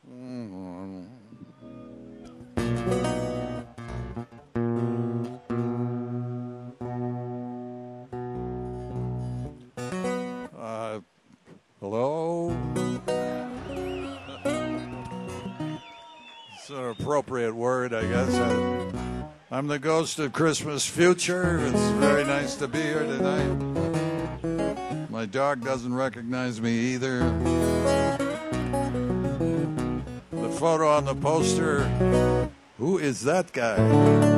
Hello? It's an appropriate word, I guess. I'm the ghost of Christmas future. It's very nice to be here tonight. My dog doesn't recognize me either. The photo on the poster, who is that guy?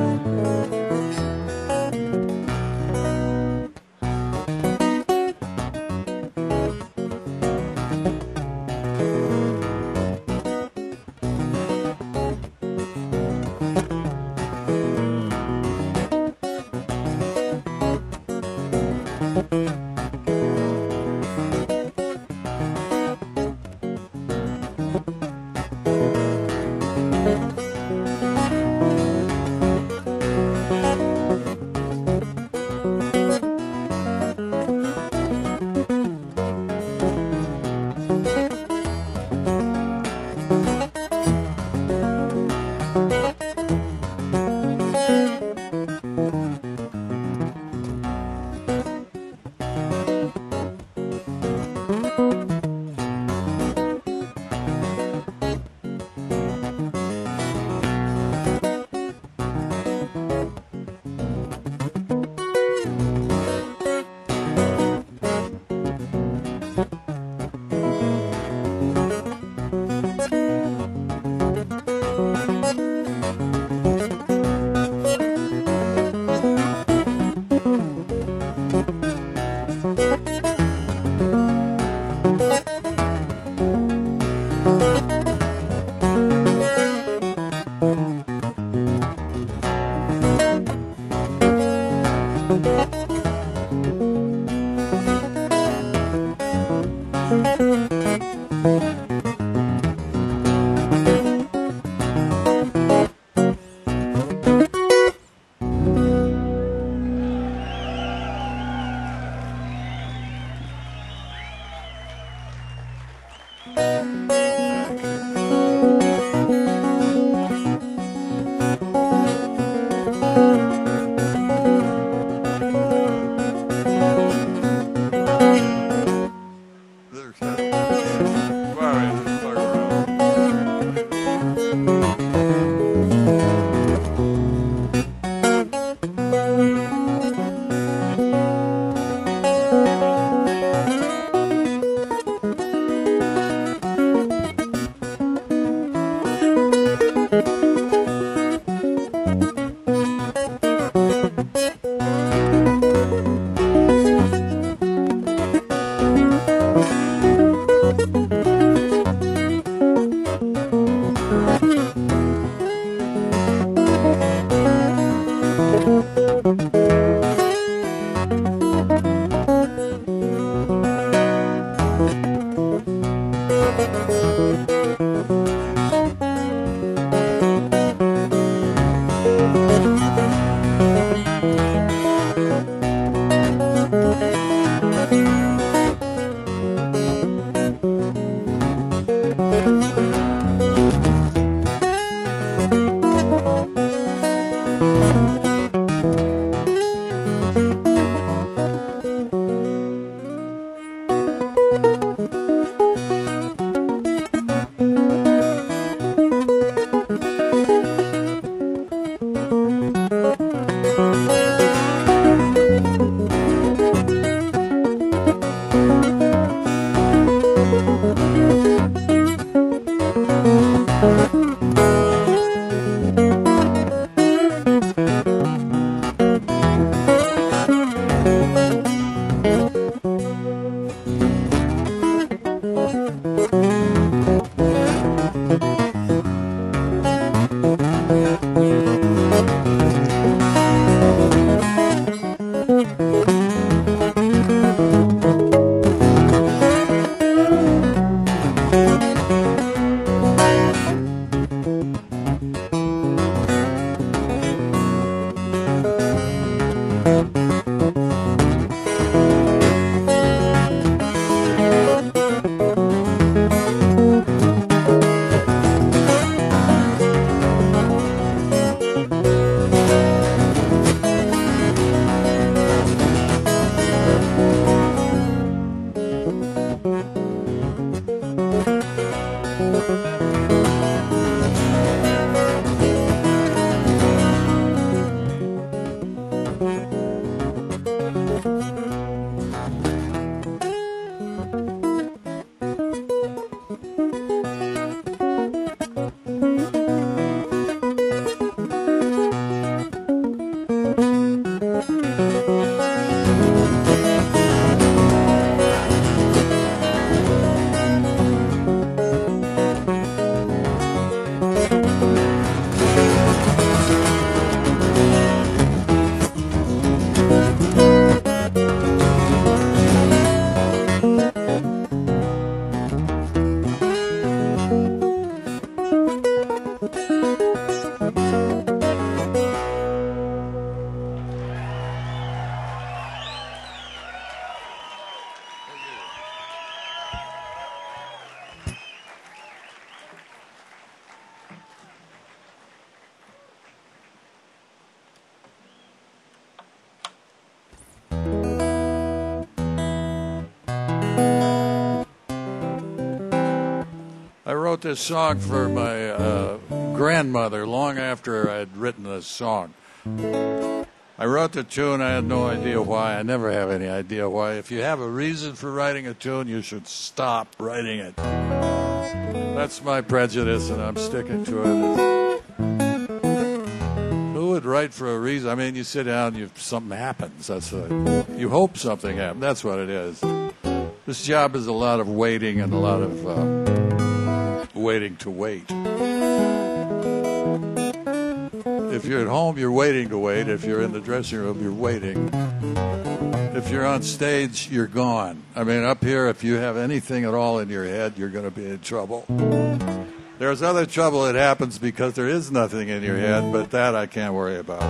I wrote this song for my grandmother long after I had written this song. I wrote the tune. I had no idea why. I never have any idea why. If you have a reason for writing a tune, you should stop writing it. That's my prejudice, and I'm sticking to it. Who would write for a reason? I mean, you sit down, something happens. You hope something happens. That's what it is. This job is a lot of waiting and a lot of waiting to wait. If you're at home, you're waiting to wait. If you're in the dressing room, you're waiting. If you're on stage, you're gone. I mean, up here, if you have anything at all in your head, you're going to be in trouble. There's other trouble that happens because there is nothing in your head, but that I can't worry about.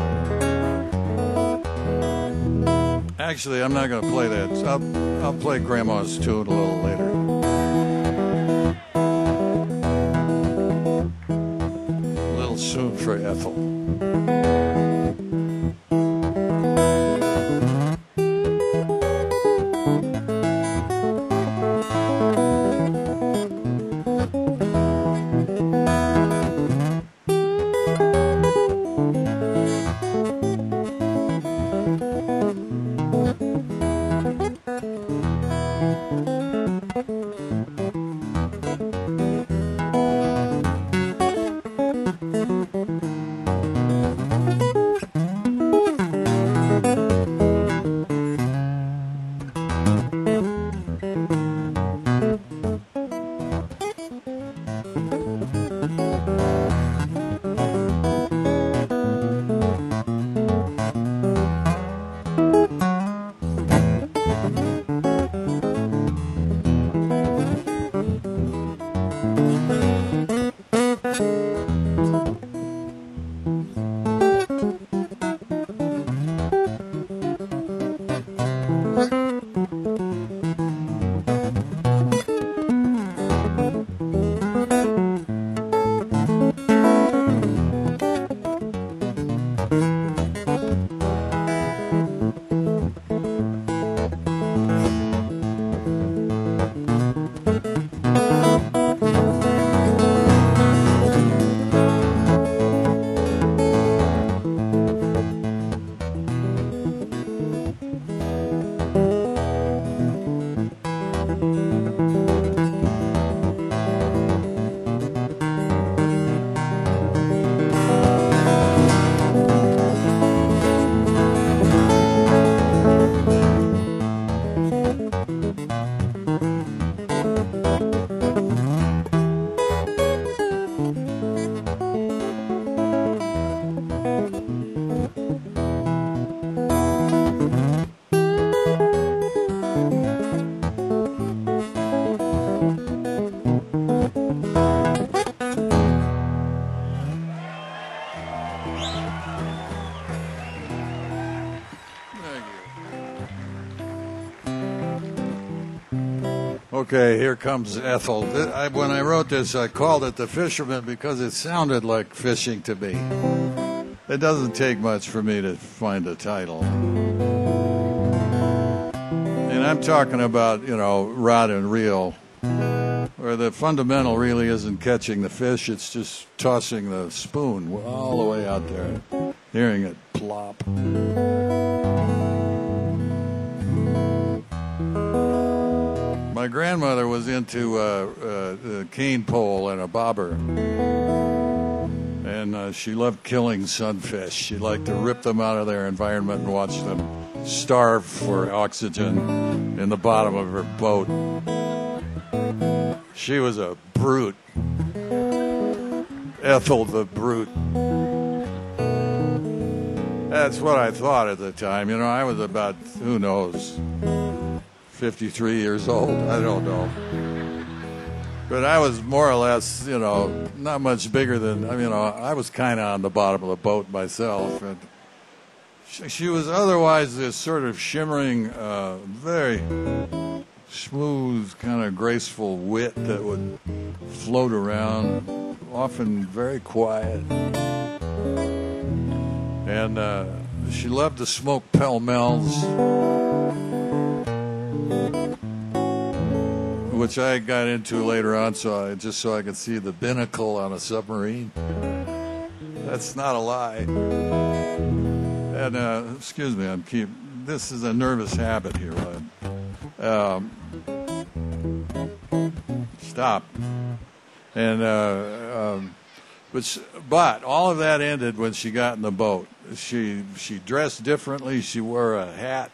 Actually, I'm not going to play that. I'll play Grandma's tune a little later. A little soon for Ethel. Okay, here comes Ethel. When I wrote this, I called it The Fisherman because it sounded like fishing to me. It doesn't take much for me to find a title. And I'm talking about, rod and reel. where the fundamental really isn't catching the fish, it's just tossing the spoon all the way out there, hearing it plop. My grandmother was into a cane pole and a bobber, and she loved killing sunfish. She liked to rip them out of their environment and watch them starve for oxygen in the bottom of her boat. She was a brute. Ethel the brute. That's what I thought at the time. You know, I was about, who knows, 53 years old. I don't know. But I was more or less, you know, not much bigger than, I mean, I was kind of on the bottom of the boat myself. And she was otherwise this sort of shimmering, very smooth, kind of graceful wit that would float around, often very quiet. And she loved to smoke Pall-Malls, which I got into later on, just so I could see the binnacle on a submarine. That's not a lie. And excuse me, this is a nervous habit here. Stop. And but all of that ended when she got in the boat. She dressed differently. She wore a hat,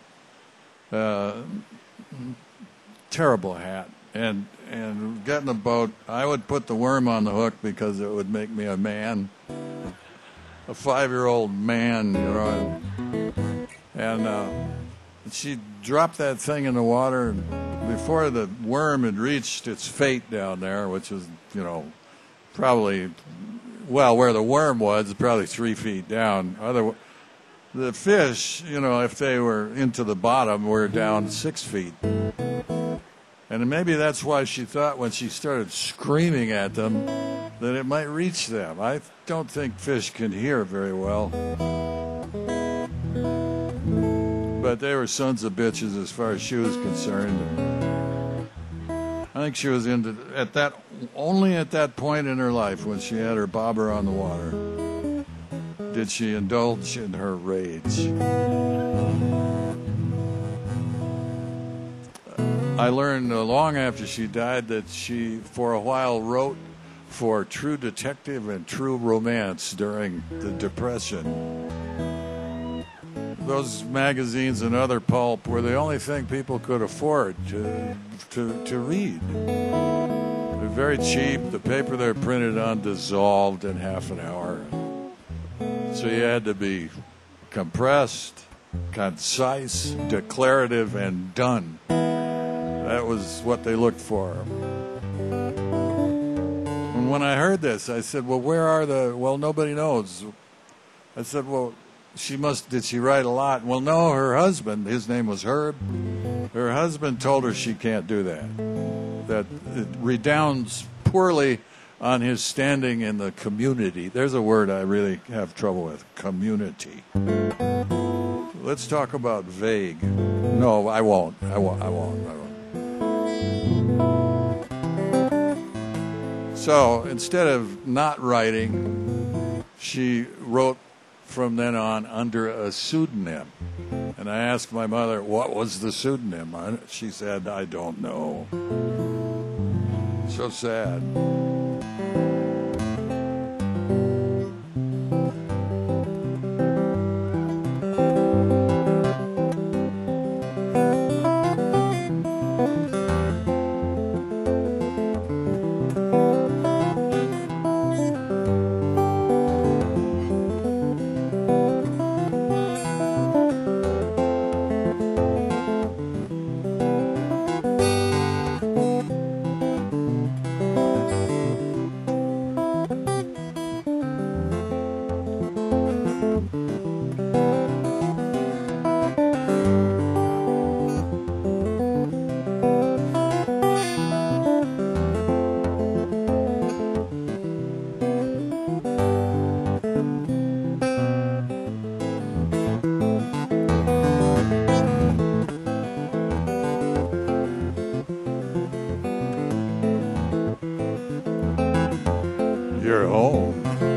terrible hat, and got in the boat. I would put the worm on the hook because it would make me a man, a 5-year-old man, you know. And she dropped that thing in the water, and before the worm had reached its fate down there, which was, you know, probably, well, where the worm was, probably 3 feet down. The fish, you know, if they were into the bottom, were down 6 feet. And maybe that's why she thought when she started screaming at them that it might reach them. I don't think fish can hear very well. But they were sons of bitches as far as she was concerned. I think she was only at that point in her life when she had her bobber on the water did she indulge in her rage. I learned long after she died that she, for a while, wrote for True Detective and True Romance during the Depression. Those magazines and other pulp were the only thing people could afford to read. They're very cheap. The paper they're printed on dissolved in half an hour. So you had to be compressed, concise, declarative, and done. That was what they looked for. And when I heard this, I said, well, nobody knows. I said, well, did she write a lot? Well, no, her husband, his name was Herb. Her husband told her she can't do that. That it redounds poorly on his standing in the community. There's a word I really have trouble with, community. Let's talk about vague. No, I won't. So instead of not writing, she wrote from then on under a pseudonym. And I asked my mother, what was the pseudonym? She said, I don't know. So sad. you're home.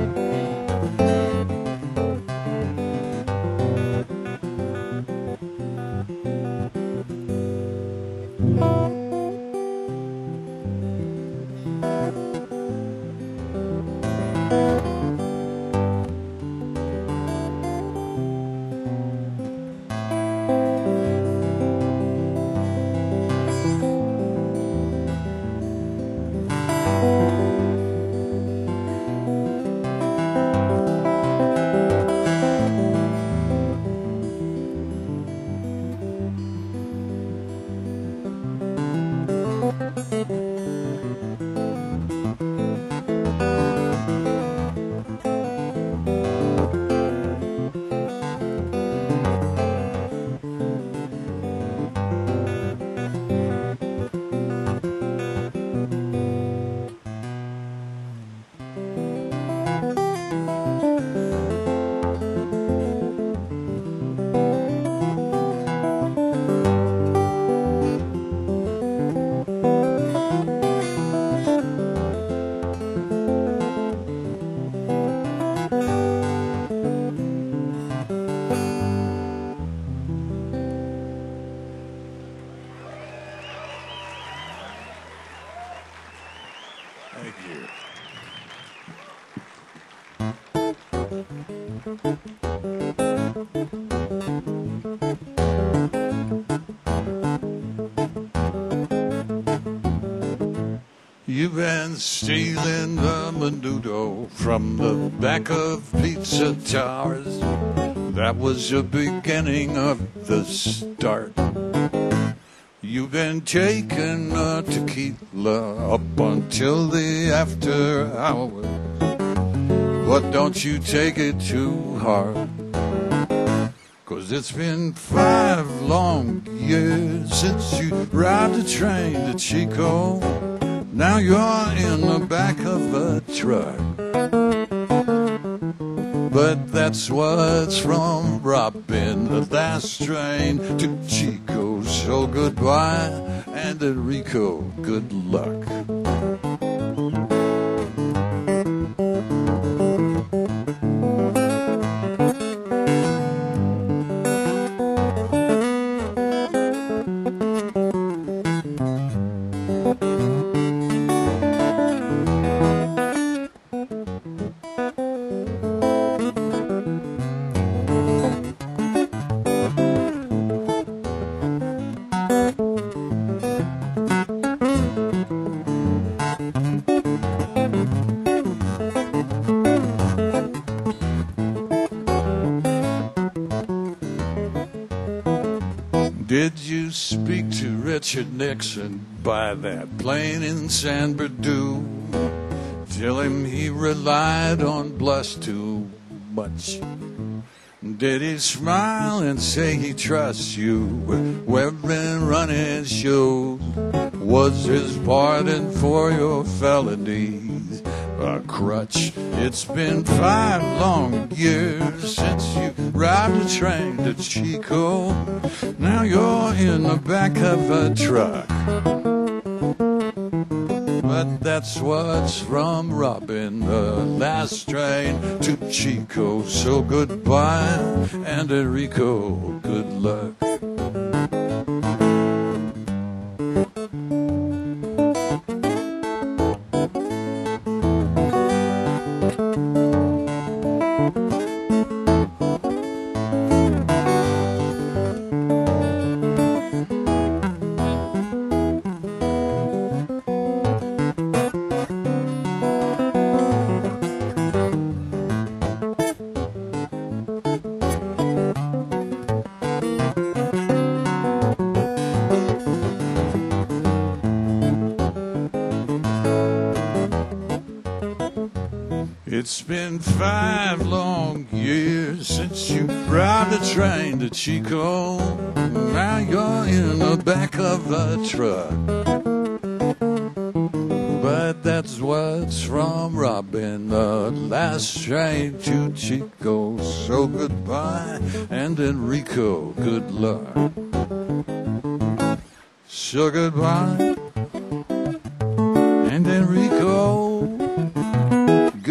Thank you. You've been stealing the menudo from the back of pizza towers. That was the beginning of the start. You've been taking a tequila up until the after hours. But don't you take it too hard, 'cause it's been 5 long years since you ride the train to Chico. Now you're in the back of a truck. But that's what's from robbing the last train to Chico. So goodbye, and Enrico, good luck. Did you speak to Richard Nixon by that plane in San Bernardino? Tell him he relied on blush too much. Did he smile and say he trusts you when running shows? Was his pardon for your felonies a crutch? It's been 5 long years since you ride the train to Chico. Now you're in the back of a truck. But that's what's from robbing the last train to Chico. So goodbye, and Enrico, good luck. It's been 5 long years since you rode the train to Chico. Now you're in the back of a truck. But that's what's from robbing the last train to Chico. So goodbye, and Enrico, good luck. So goodbye, and Enrico,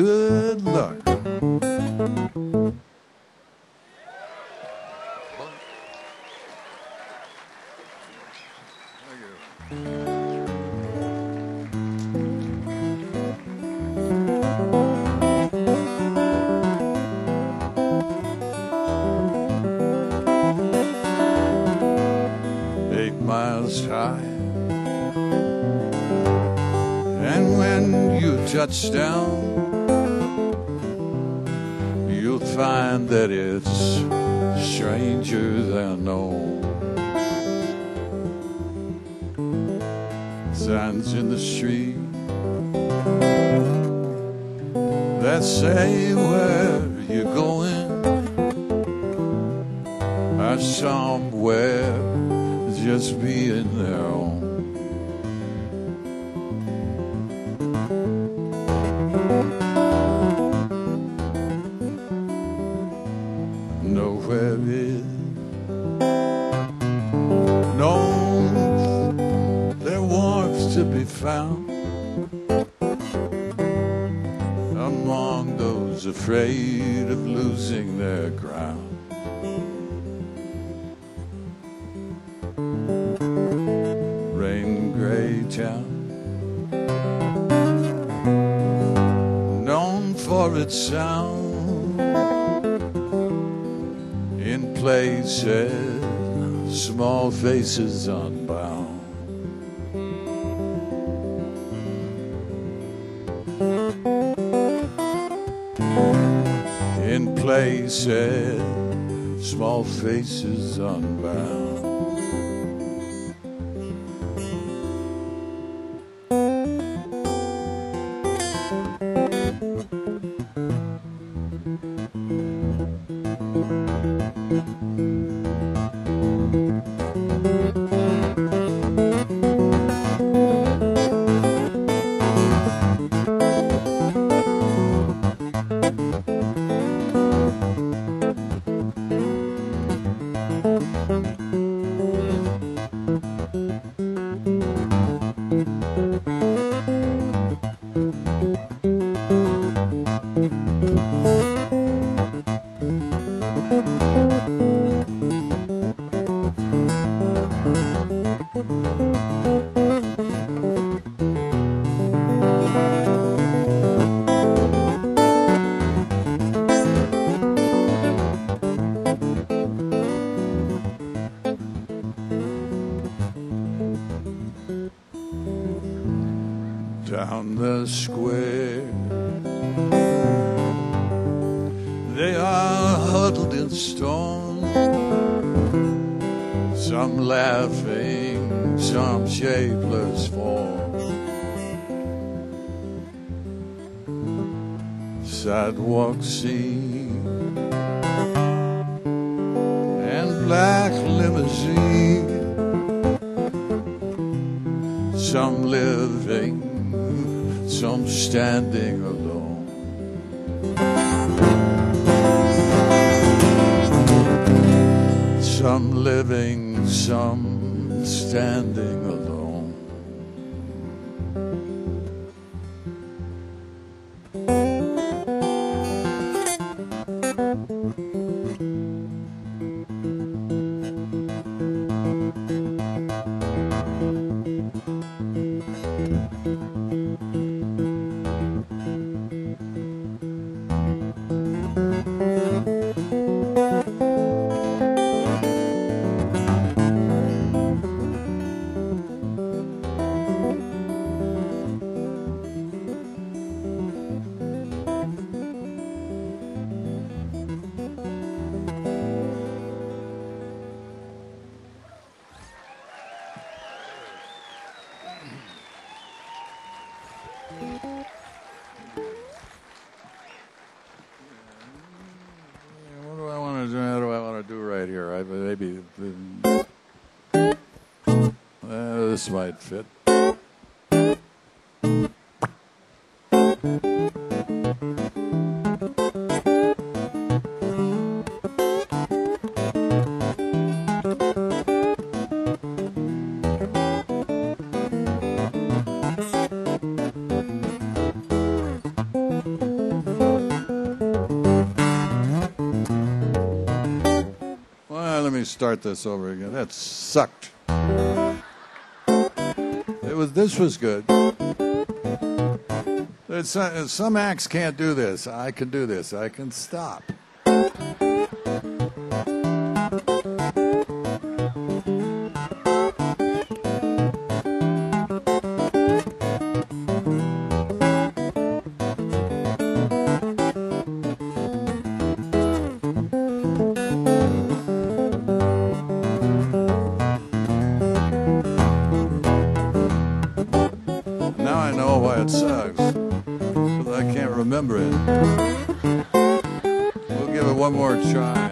touchdown, you'll find that it's stranger than known. Signs in the street that say where you're going are somewhere just being their own. Nowhere is no their warmth to be found among those afraid of losing their ground. Rain gray town, known for its sound, in places small faces unbound. In places small faces unbound. Down the square, they are huddled in stone, some laughing, some shapeless form. Sidewalk scene and black limousine, some living, some standing alone. Some living, some standing alone. What do I want to do? How do I want to do right here? Maybe this might fit. Let me start this over again. That sucked. This was good. Some acts can't do this. I can do this. I can stop. can't remember it. We'll give it one more try.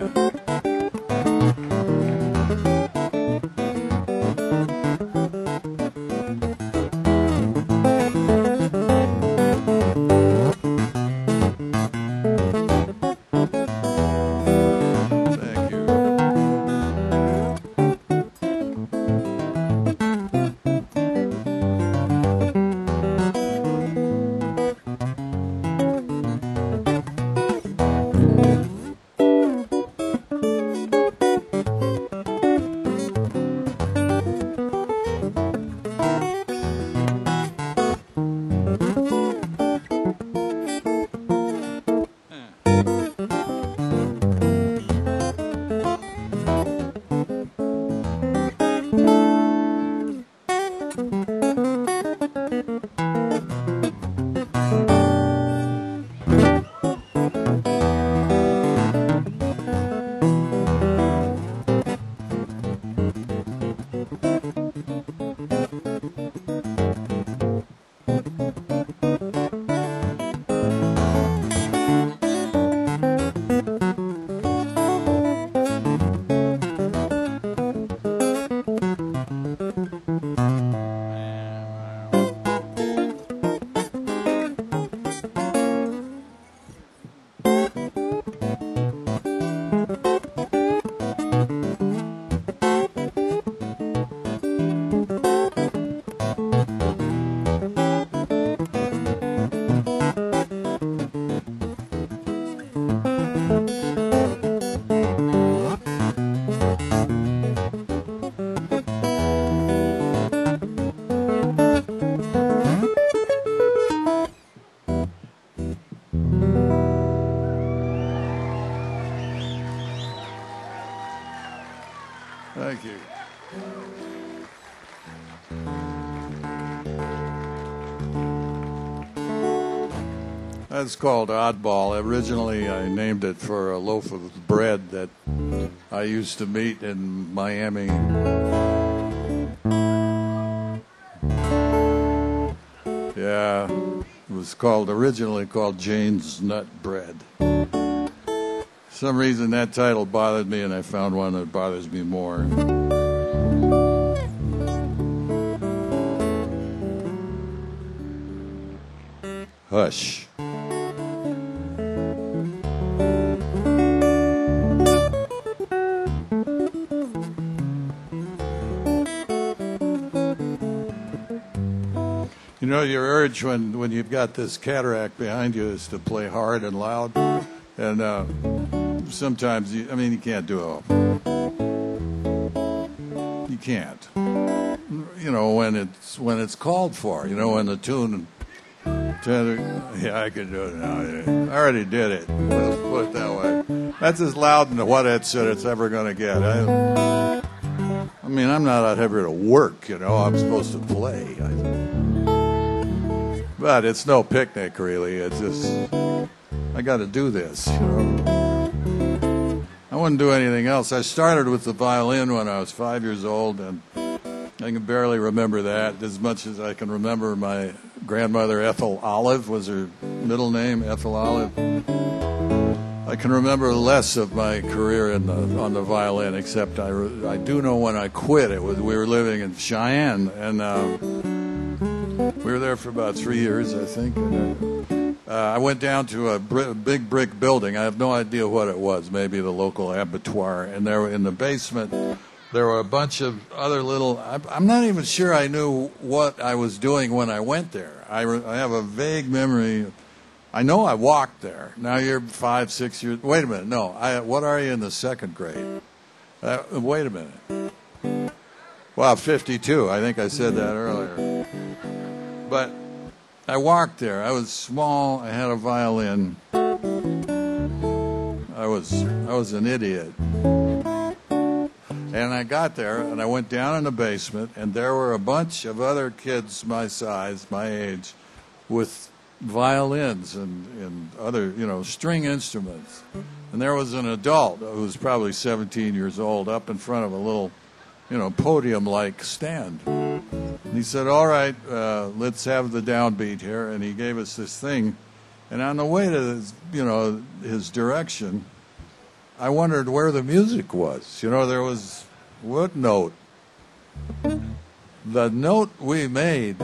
Thank you. That's called Oddball. Originally, I named it for a loaf of bread that I used to meet in Miami. Yeah, it was originally called Jane's Nut Bread. For some reason that title bothered me, and I found one that bothers me more. Hush. You know, your urge when you've got this cataract behind you is to play hard and loud, and sometimes you can't do it. You can't. You know, when it's called for. You know, when the tune. Yeah, I can do it now. I already did it. Let's put it that way. That's as loud and what it's ever going to get. I'm not out here to work. You know, I'm supposed to play. But it's no picnic, really. It's just, I got to do this, you know. I wouldn't do anything else. I started with the violin when I was 5 years old, and I can barely remember that as much as I can remember my grandmother, Ethel Olive, was her middle name, Ethel Olive. I can remember less of my career on the violin, except I do know when I quit. We were living in Cheyenne, and we were there for about 3 years, I think. And, I went down to a big brick building. I have no idea what it was, maybe the local abattoir. And there in the basement, there were a bunch of other little... I'm not even sure I knew what I was doing when I went there. I have a vague memory. I know I walked there. Now you're 5, 6 years... Wait a minute. No. What are you in the second grade? Wait a minute. Wow, 52. I think I said that earlier. But I walked there. I was small. I had a violin. I was an idiot. And I got there, and I went down in the basement, and there were a bunch of other kids my size, my age, with violins and other, string instruments. And there was an adult who was probably 17 years old up in front of a little, podium-like stand. And he said, all right, let's have the downbeat here. And he gave us this thing And on the way to, his direction, I wondered where the music was. There was, what note? The note we made,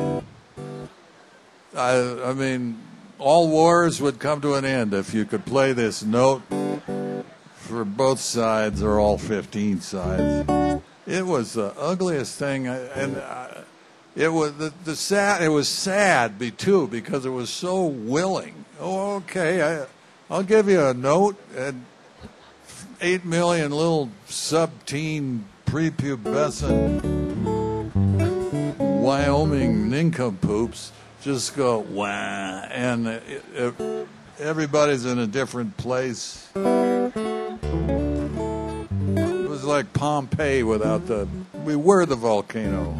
I mean, all wars would come to an end if you could play this note for both sides or all 15 sides. It was the ugliest thing, it was sad. It was sad too because it was so willing. Oh, okay, I'll give you a note, and 8 million little sub-teen prepubescent Wyoming nincompoops just go wah, and everybody's in a different place. It was like Pompeii we were the volcano.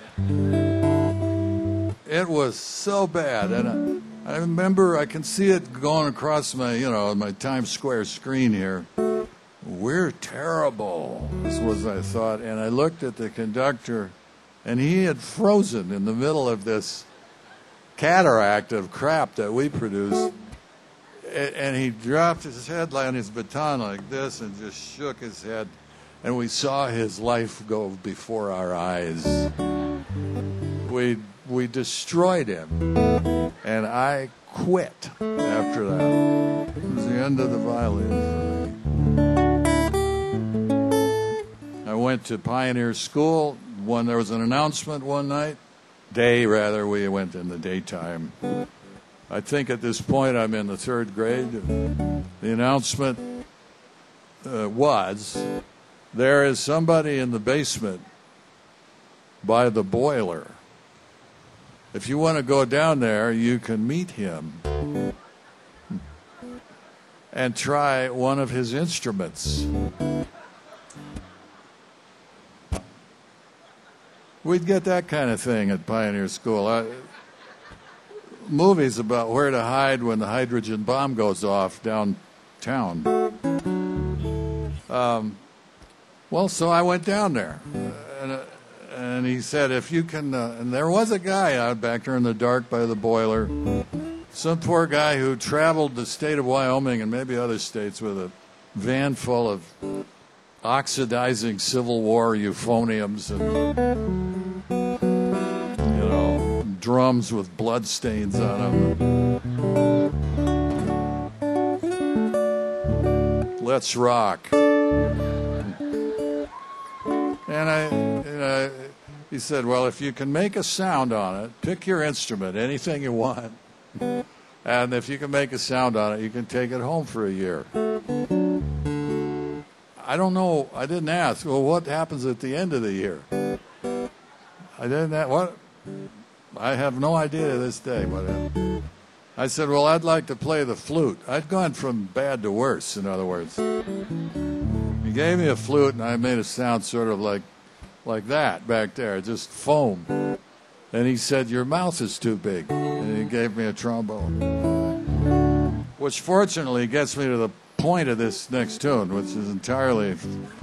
It was so bad, and I remember I can see it going across my Times Square screen here. We're terrible, this was I thought, and I looked at the conductor, and he had frozen in the middle of this cataract of crap that we produced, and he dropped his head on his baton like this and just shook his head, and we saw his life go before our eyes. We destroyed him, and I quit after that. It was the end of the violin for me. I went to Pioneer School when there was an announcement one we went in the daytime. I think at this point I'm in the third grade. The announcement was, there is somebody in the basement by the boiler. If you want to go down there, you can meet him and try one of his instruments. We'd get that kind of thing at Pioneer School. Movies about where to hide when the hydrogen bomb goes off downtown. So I went down there. And he said, if you can, and there was a guy out back there in the dark by the boiler, some poor guy who traveled the state of Wyoming and maybe other states with a van full of oxidizing Civil War euphoniums and, drums with blood stains on them. Let's rock. And he said, well, if you can make a sound on it, pick your instrument, anything you want. And if you can make a sound on it, you can take it home for a year. I don't know. I didn't ask, well, what happens at the end of the year? I didn't ask, what? I have no idea to this day what happened. I said, well, I'd like to play the flute. I'd gone from bad to worse, in other words. He gave me a flute, and I made a sound sort of like that back there, just foam. And he said, your mouth is too big. And he gave me a trombone. Which fortunately gets me to the point of this next tune, which is entirely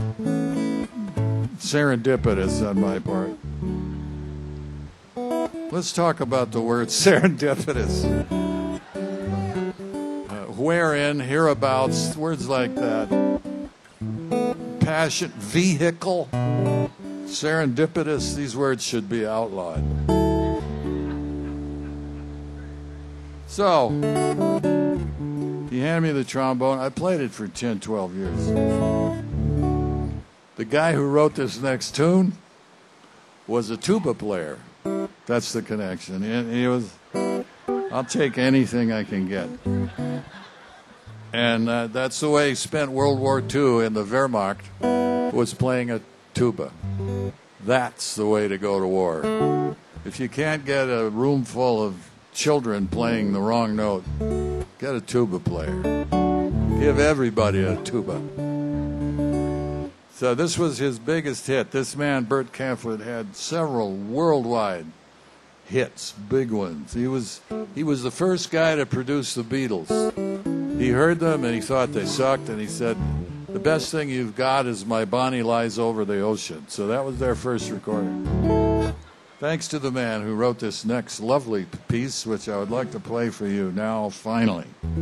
serendipitous on my part. Let's talk about the word serendipitous. Wherein, hereabouts, words like that. Passion, vehicle, serendipitous, these words should be outlawed. So, he handed me the trombone. I played it for 10, 12 years. The guy who wrote this next tune was a tuba player. That's the connection. He was, I'll take anything I can get. And that's the way he spent World War II in the Wehrmacht, was playing a tuba. That's the way to go to war. If you can't get a room full of children playing the wrong note, get a tuba player. Give everybody a tuba. So this was his biggest hit. This man, Bert Kaempfert, had several worldwide hits, big ones. He was the first guy to produce the Beatles. He heard them and he thought they sucked, and he said, the best thing you've got is My Bonnie Lies Over the Ocean. So that was their first recording. Thanks to the man who wrote this next lovely piece, which I would like to play for you now, finally.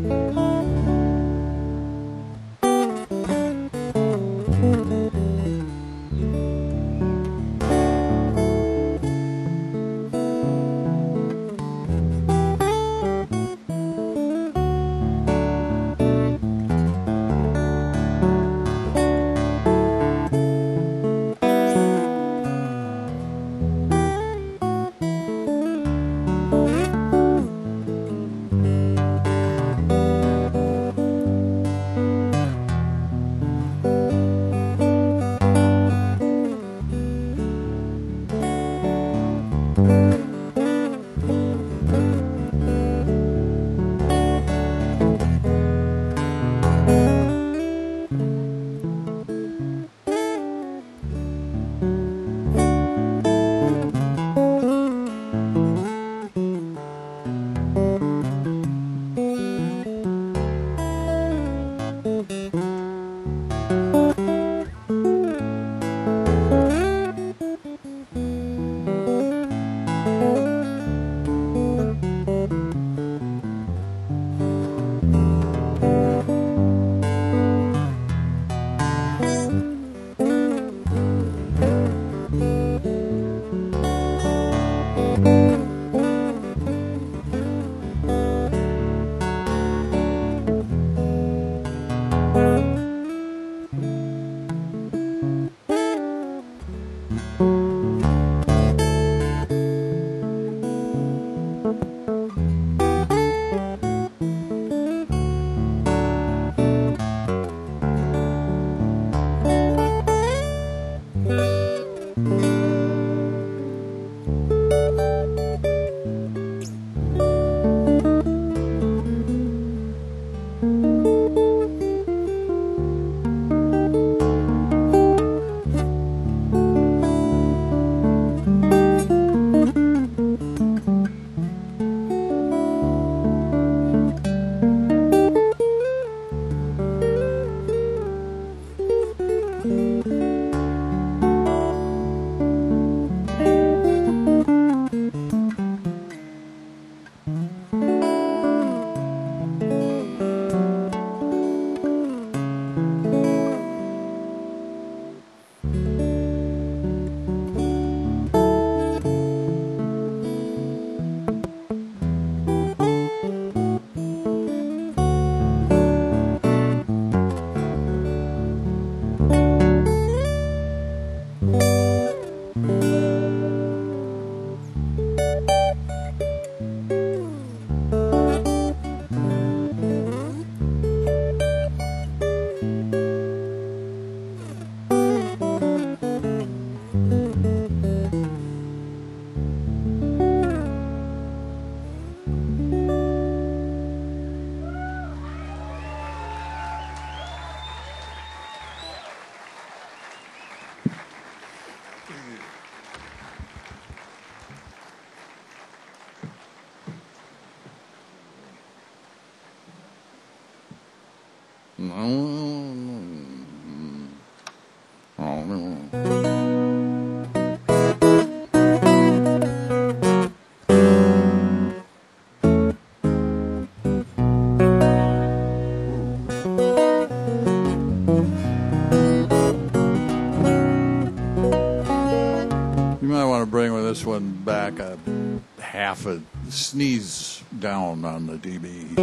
You might want to bring this one back a half a sneeze down on the dB.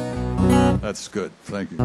That's good. Thank you.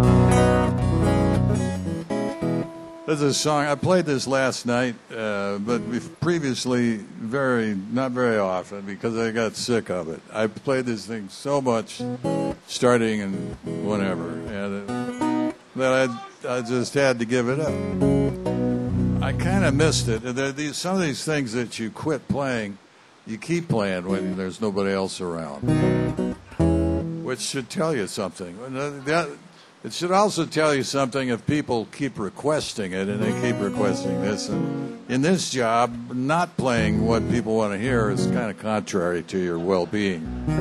This is a song. I played this last night, but previously not very often because I got sick of it. I played this thing so much starting and whenever, and that I just had to give it up. I kind of missed it. Some of these things that you quit playing, you keep playing when there's nobody else around, which should tell you something. It should also tell you something if people keep requesting it, and they keep requesting this. And in this job, not playing what people want to hear is kind of contrary to your well-being.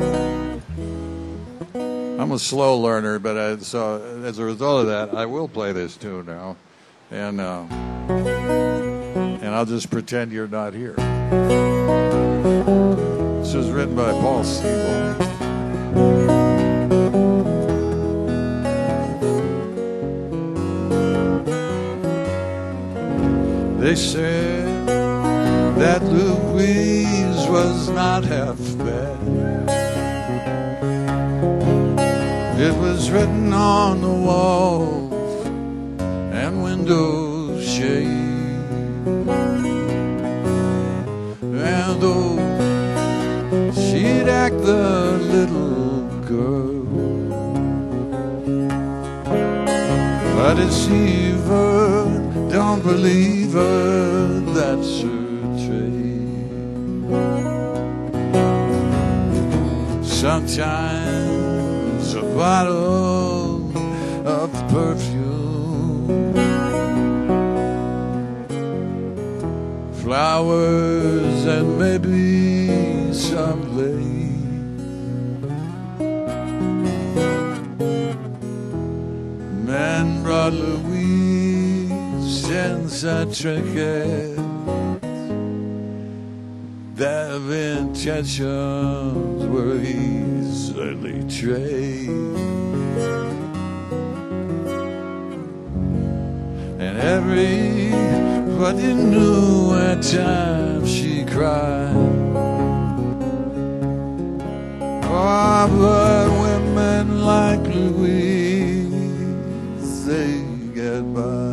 I'm a slow learner, but so as a result of that, I will play this tune now, and I'll just pretend you're not here. This was written by Paul Siebel. They said that Louise was not half bad. It was written on the walls and window shade. And though she'd act the little girl, I deceive her, don't believe her, that's her trade. Sometimes a bottle of perfume, flowers, and maybe some lace. Man brought Louise since I trinket. Their intentions were easily traced, and everybody knew at times she cried. Oh, but women like Louise, they get by.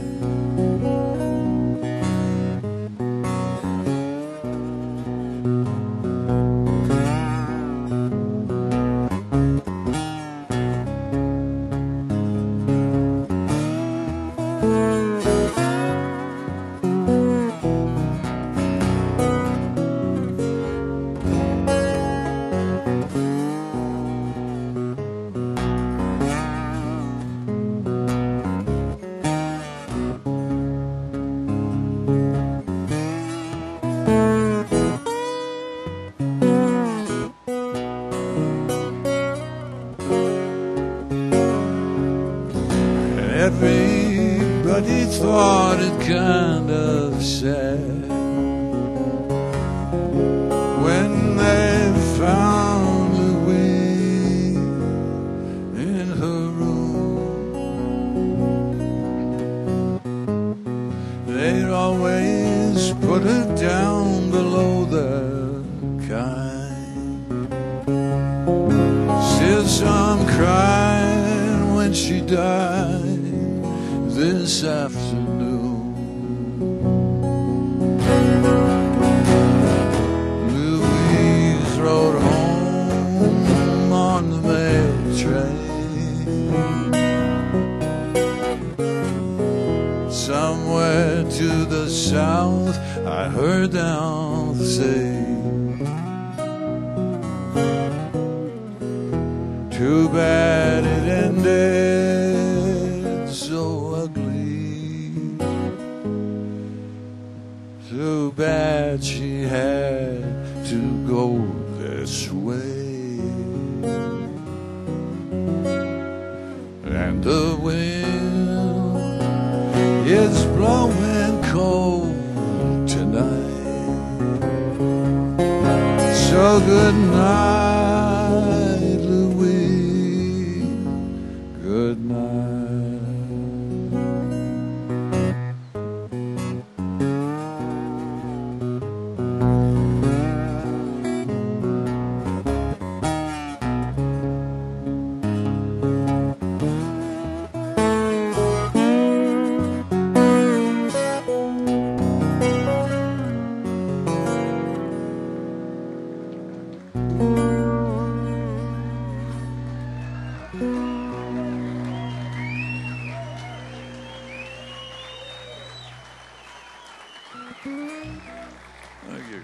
Everybody thought it kind of sad when they found Louise in her room. They'd always put her down below the kind. Still some cried when she died this afternoon. Louise rode home on the mail train, somewhere to the south. I heard them say, too bad it ended so ugly. Too bad she had to go this way. And the wind is blowing cold tonight. So good night, Louise. Good night. Thank you.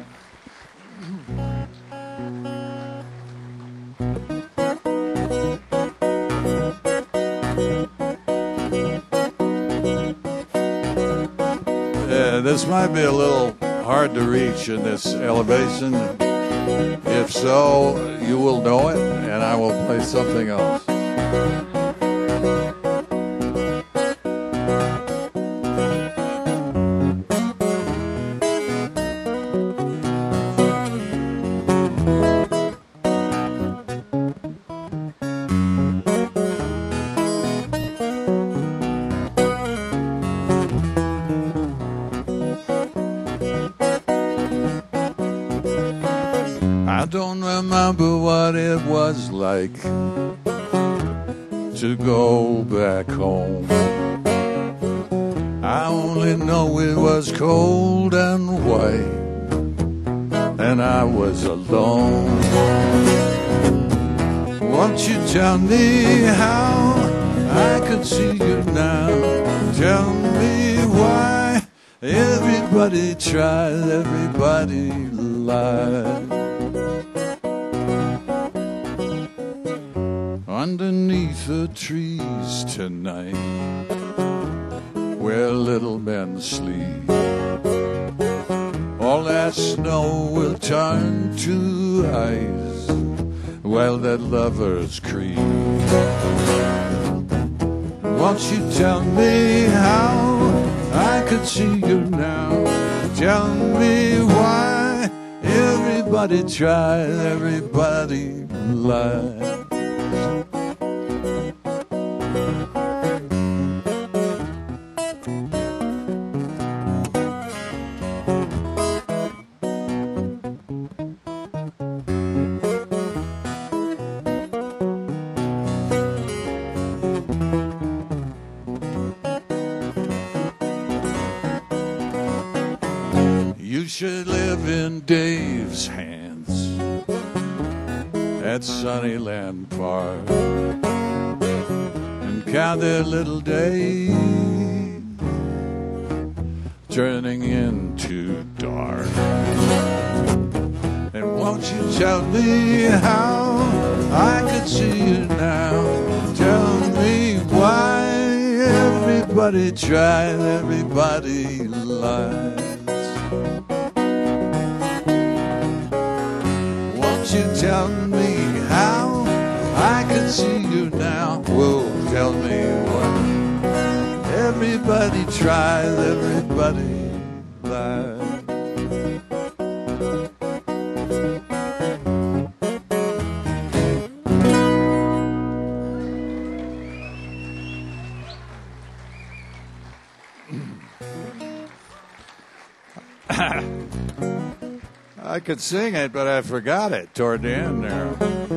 This might be a little hard to reach in this elevation. If so, you will know it, and I will play something else. like to go back home. I only know it was cold and white, and I was alone. Won't you tell me how I could see you now? Tell me why everybody tried, everybody lied. Underneath the trees tonight, where little men sleep, all that snow will turn to ice while that lovers creep. Won't you tell me how I could see you now? Tell me why everybody tried, everybody lied. You should live in Dave's hands at Sunnyland Park and count their little days turning into dark. And won't you tell me how I could see you now? Tell me why everybody tried, everybody lied. You tell me how I can see you now. Whoa, tell me what everybody tries, everybody lies. I could sing it, but I forgot it toward the end there.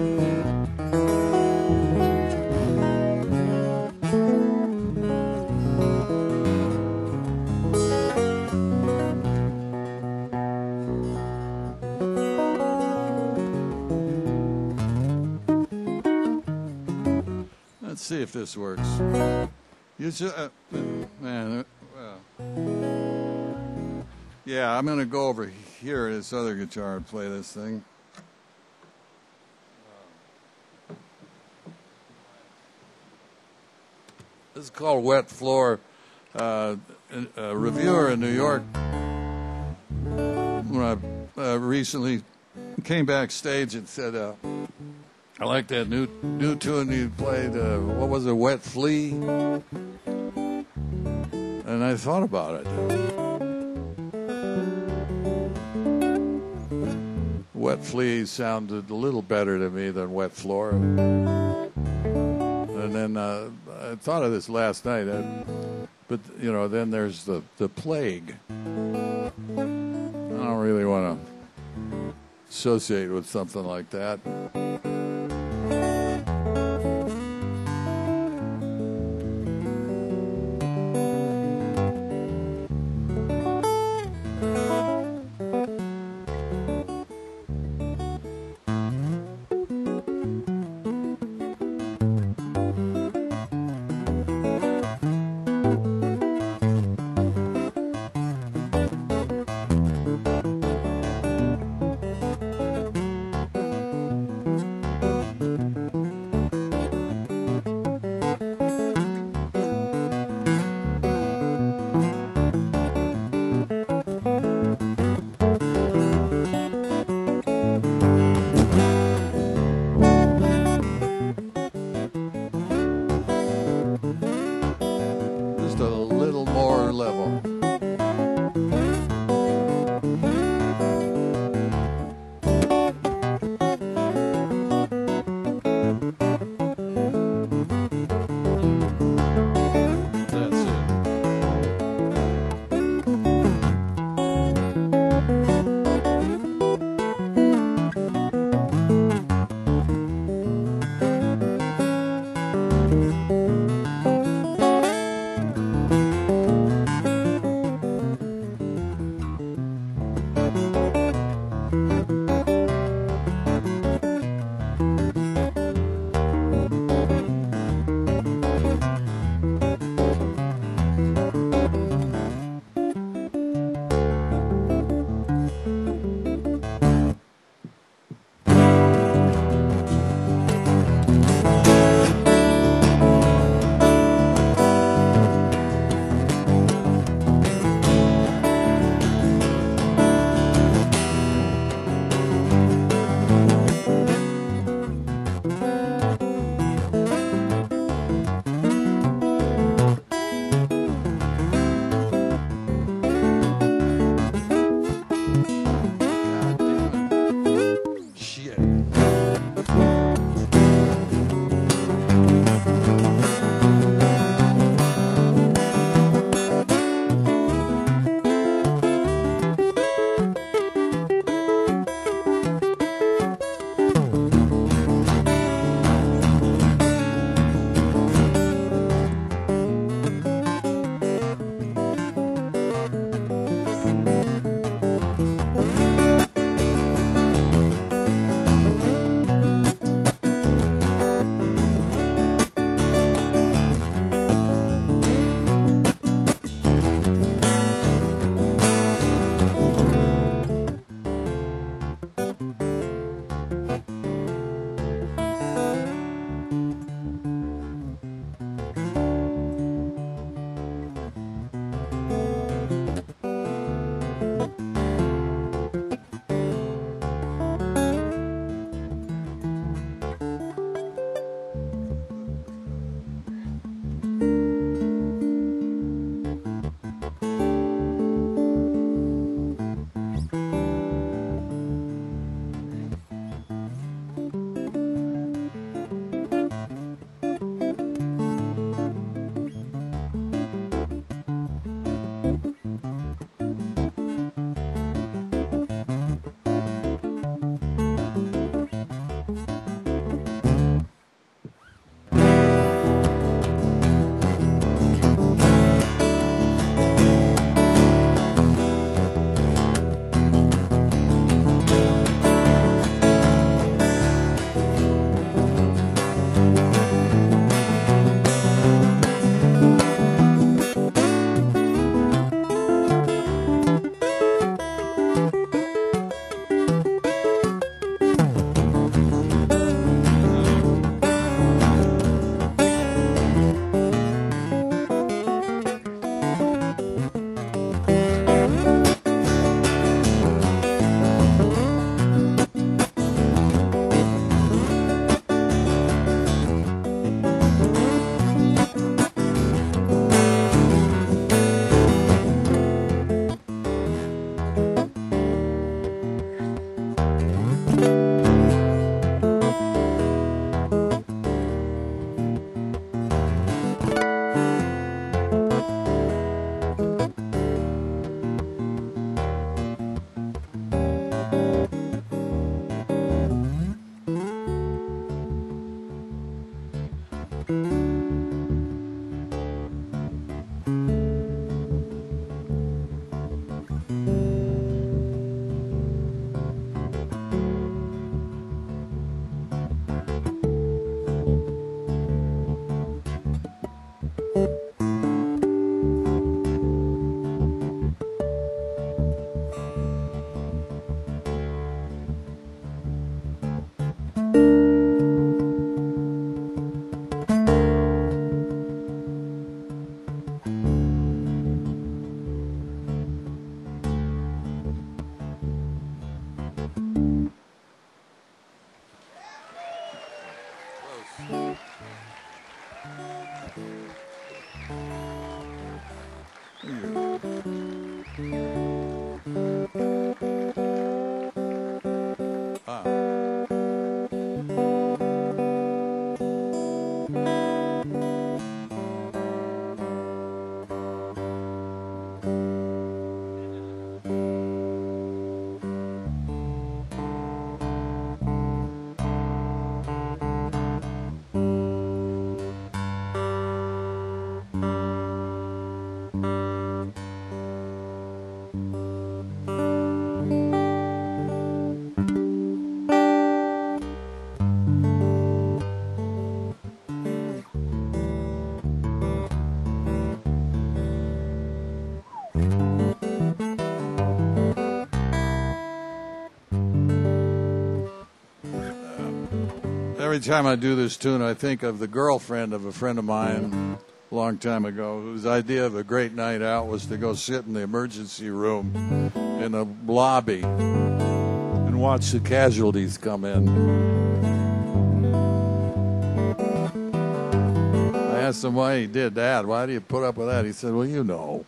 Let's see if this works. You should, man, well. Yeah, I'm going to go over here this other guitar and play this thing. This is called Wet Floor. A reviewer in New York, when I recently came backstage and said, I like that new tune you played, what was it, Wet Flea? And I thought about it. Wet Flea sounded a little better to me than Wet Floor. And then I thought of this last night. But, you know, then there's the plague. I don't really want to associate with something like that. Every time I do this tune, I think of the girlfriend of a friend of mine a long time ago, whose idea of a great night out was to go sit in the emergency room in the lobby and watch the casualties come in. I asked him why he did that. Why do you put up with that? He said, well, you know.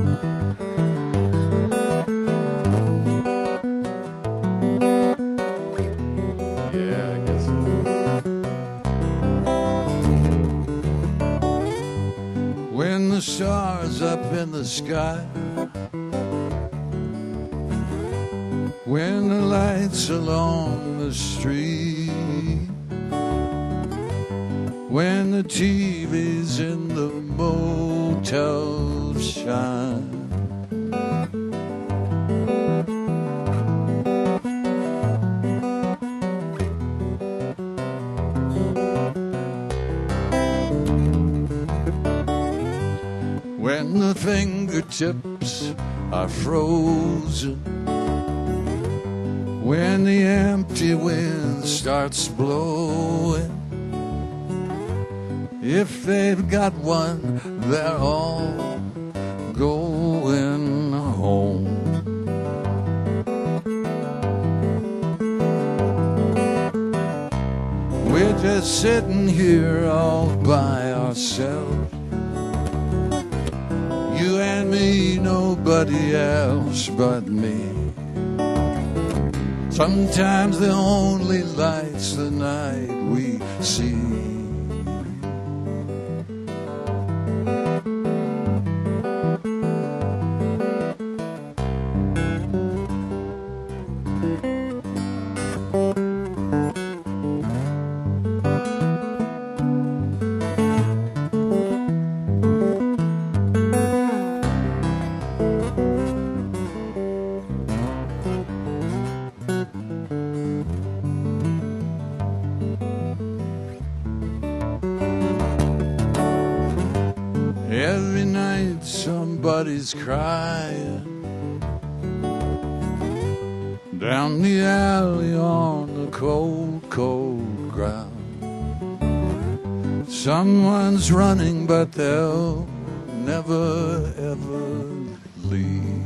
When the stars up in the sky, when the lights along the street, when the TVs in the motels shine, when the fingertips are frozen, when the empty wind starts blowing, if they've got one, they're all going home. We're just sitting here all by ourselves, you and me, nobody else but me. Sometimes the only light's the night we see. Every night somebody's crying down the alley on the cold, cold ground. Someone's running, but they'll never, ever leave.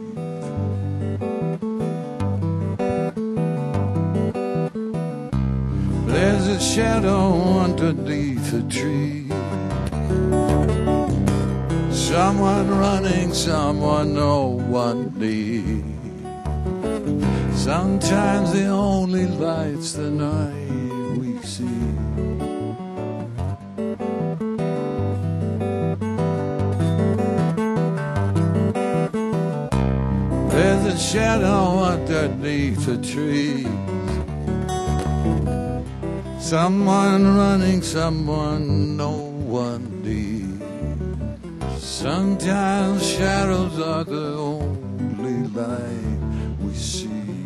There's a shadow underneath a tree, someone running, someone no one needs. Sometimes the only light's the night we see. There's a shadow underneath the trees, someone running, someone no one needs. Sometimes shadows are the only light we see.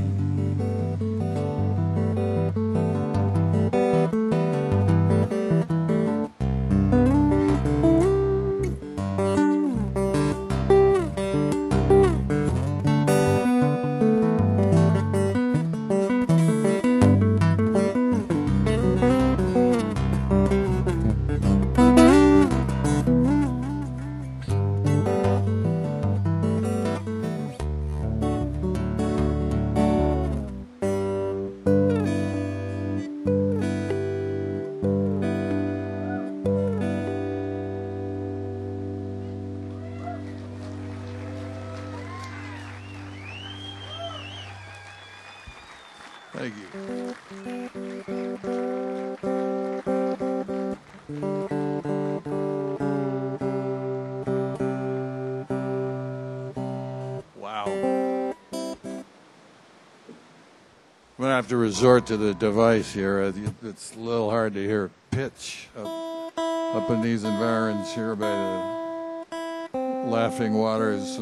Thank you. Wow. I'm going to have to resort to the device here. It's a little hard to hear pitch up in these environs here by the Laughing Waters.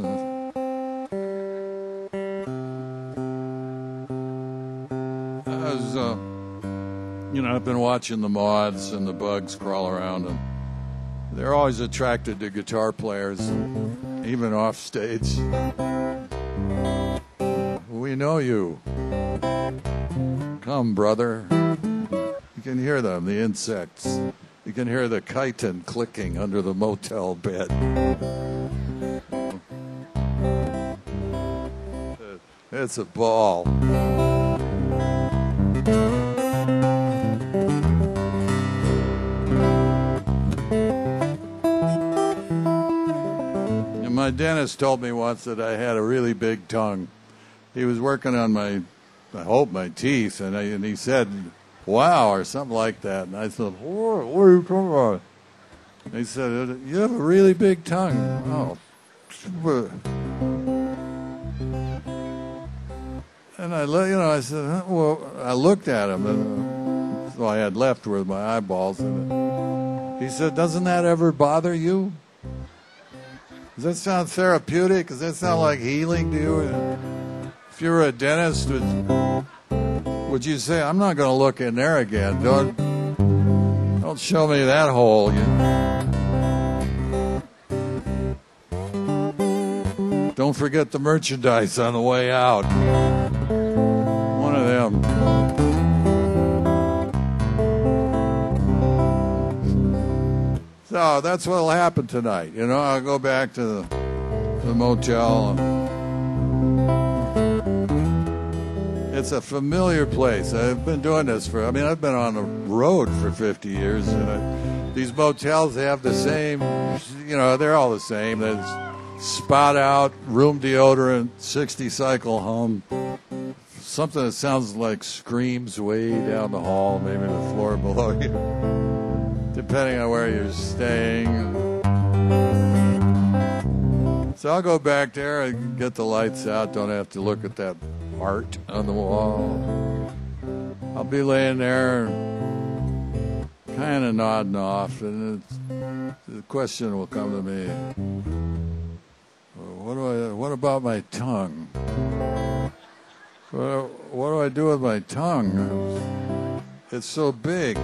I've been watching the moths and the bugs crawl around, and they're always attracted to guitar players, even off stage. We know you. Come, brother. You can hear them, the insects. You can hear the chitin clicking under the motel bed. It's a ball. And my dentist told me once that I had a really big tongue. He was working on my teeth, and he said, "Wow," or something like that. And I said, "What are you talking about?" And he said, "You have a really big tongue." Oh. And I said, well, I looked at him, and so I had left with my eyeballs. And he said, "Doesn't that ever bother you? Does that sound therapeutic? Does that sound like healing to you? If you were a dentist, would you say, I'm not going to look in there again? Don't show me that hole." Don't forget the merchandise on the way out. One of them. So that's what'll happen tonight. I'll go back to the motel. It's a familiar place. I've been doing this I've been on the road for 50 years. These motels, they have the same, they're all the same. There's spot out, room deodorant, 60 cycle hum. Something that sounds like screams way down the hall, maybe the floor below you, depending on where you're staying. So I'll go back there and get the lights out. Don't have to look at that art on the wall. I'll be laying there kind of nodding off, and the question will come to me, what about my tongue? What do I do with my tongue? It's so big.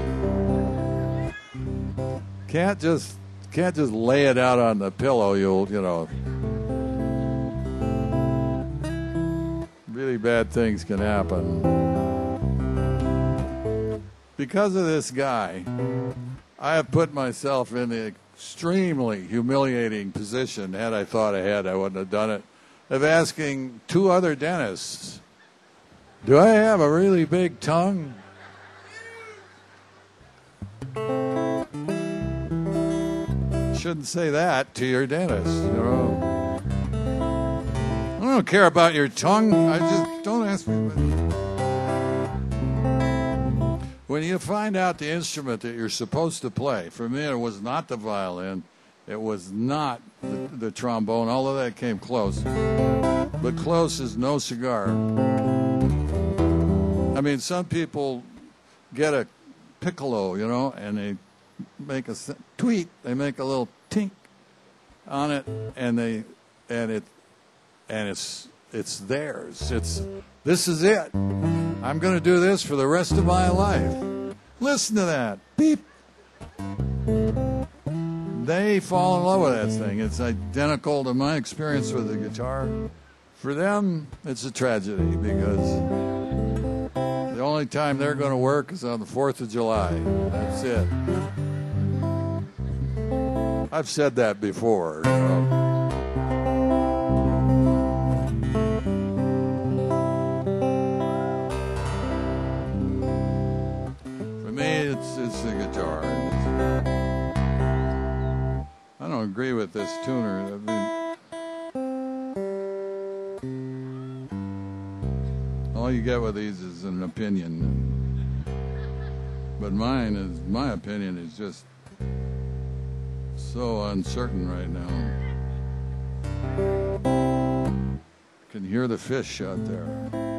Can't just lay it out on the pillow. Really bad things can happen. Because of this guy, I have put myself in the extremely humiliating position. Had I thought ahead, I wouldn't have done it. Of asking two other dentists, do I have a really big tongue? Shouldn't say that to your dentist, I don't care about your tongue. I just don't ask me. When you find out the instrument that you're supposed to play, for me it was not the violin, it was not the trombone, although that came close. But close is no cigar. Some people get a piccolo, and they make a tweet, they make a little tink on it, and it's theirs. This is it. I'm going to do this for the rest of my life. Listen to that. Beep. They fall in love with that thing. It's identical to my experience with the guitar. For them, it's a tragedy because the only time they're going to work is on the 4th of July. That's it. I've said that before. For me, it's the guitar. I don't agree with this tuner. All you get with these is an opinion. But my opinion is just so uncertain right now. Can hear the fish out there.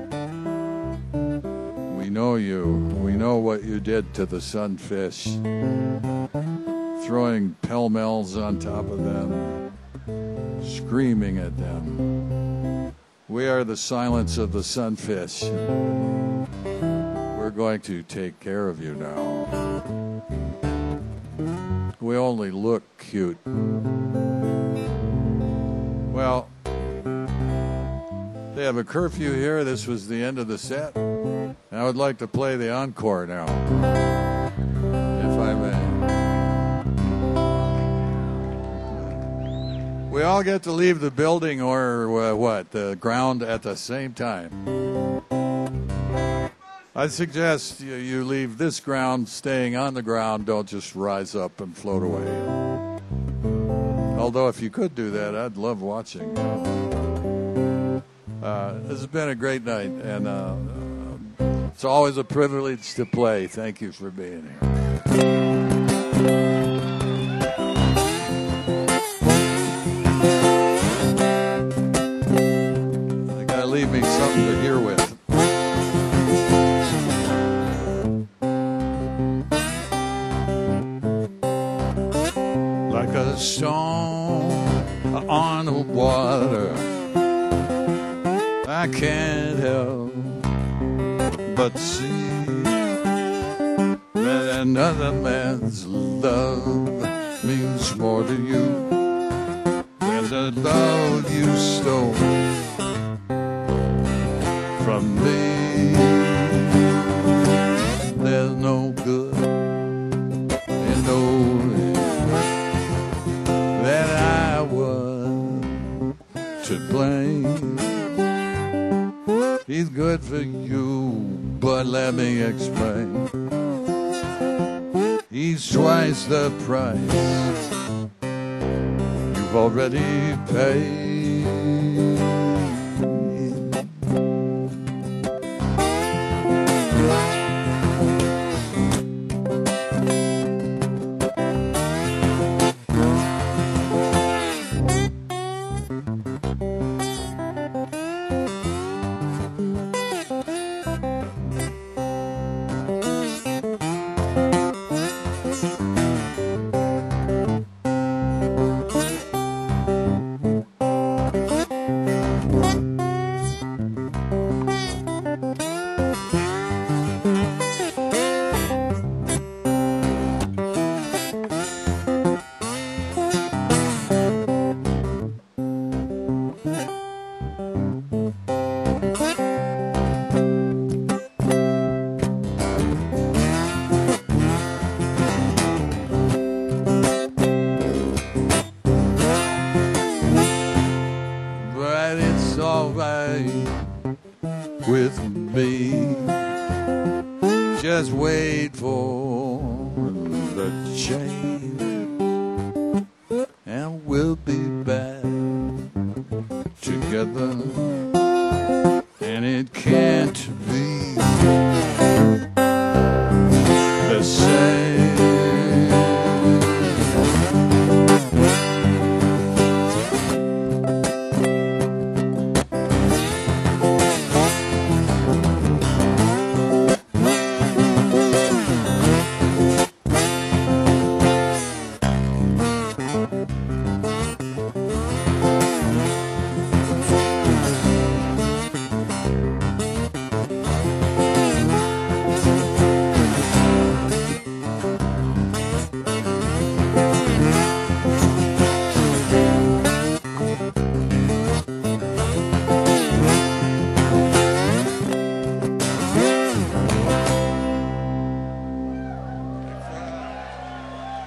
We know you. We know what you did to the sunfish. Throwing pell-mells on top of them. Screaming at them. We are the silence of the sunfish. We're going to take care of you now. We only look cute. Well, they have a curfew here. This was the end of the set. I would like to play the encore now. We all get to leave the building or the ground at the same time. I suggest you leave this ground staying on the ground. Don't just rise up and float away. Although if you could do that, I'd love watching. This has been a great night, and it's always a privilege to play. Thank you for being here. Leave me something to hear with. Like a stone on the water, I can't help but see that another man's love means more to you than the love you stole from me. There's no good in knowing that I was to blame. He's good for you, but let me explain. He's twice the price you've already paid. With me, just wait for the change, and we'll be back together, and it can't be the same.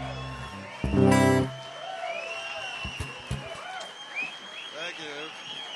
Thank you.